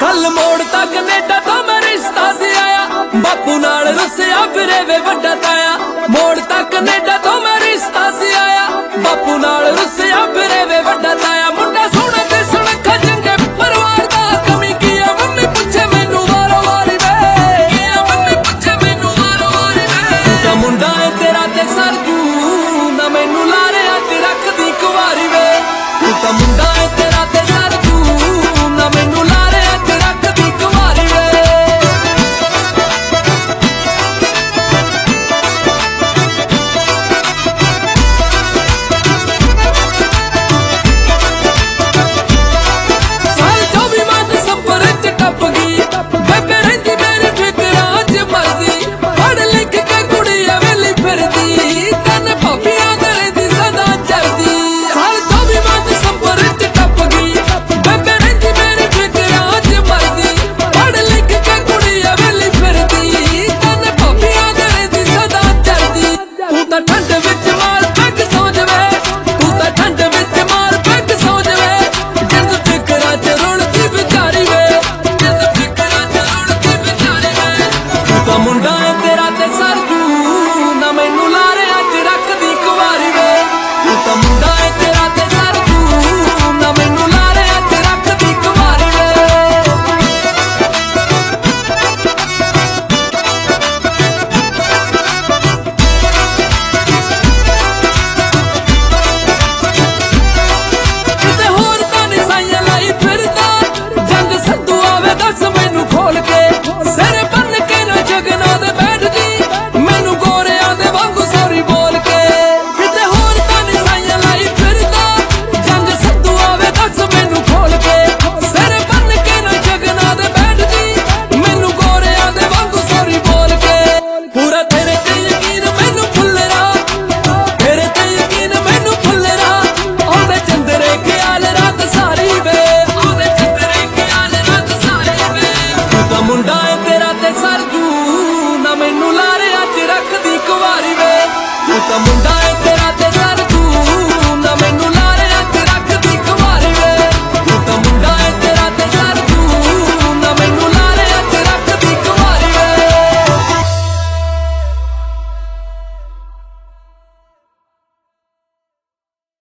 कल मोड़ तक कनेडा तो मैं रिश्ता से आया, बापू नाल रुसिया फिरे वे वड्डा ताया। मोड़ तक कनेडा तो मैं रिश्ता से आया, बापू नाल रुसिया फिरे वे वड्डा ताया। मुंडा